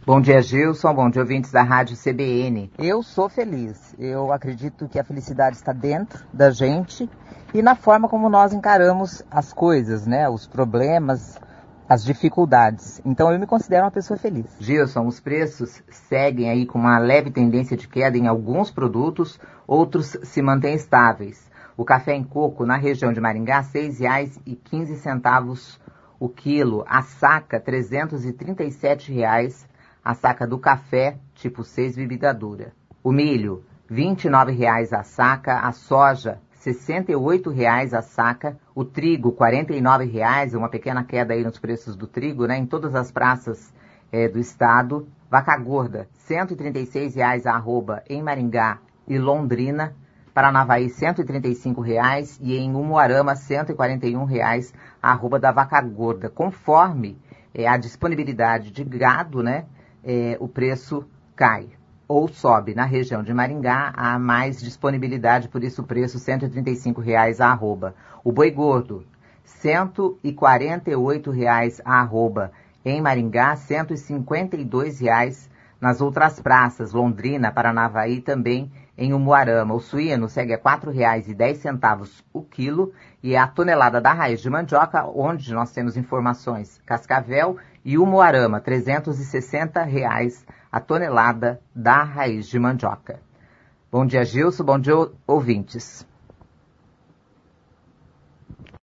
Bom dia, Gilson. Bom dia, ouvintes da Rádio CBN. Eu sou feliz. Eu acredito que a felicidade está dentro da gente e na forma como nós encaramos as coisas, né? Os problemas, as dificuldades. Então eu me considero uma pessoa feliz. Gilson, os preços seguem aí com uma leve tendência de queda em alguns produtos, outros se mantêm estáveis. O café em coco na região de Maringá, R$ 6,15 o quilo. A saca, R$ 337. A saca do café, tipo 6 bebida dura. O milho, R$ 29 a saca. A soja, R$ 68 a saca. O trigo, R$ 49, uma pequena queda aí nos preços do trigo, né? Em todas as praças do estado. Vaca gorda, R$ 136 a arroba em Maringá e Londrina. Paranavaí, R$ 135 e em Umuarama, R$ 141 a arroba da vaca gorda. Conforme a disponibilidade de gado, né? O preço cai ou sobe. Na região de Maringá há mais disponibilidade, por isso o preço R$ 135 a arroba. O boi gordo, R$ 148 a arroba em Maringá, R$ 152 nas outras praças, Londrina, Paranavaí, também em Umuarama. O suíno segue a R$ 4,10 o quilo e a tonelada da raiz de mandioca, onde nós temos informações, Cascavel e Umuarama, R$ 360 a tonelada da raiz de mandioca. Bom dia, Gilson. Bom dia, ouvintes.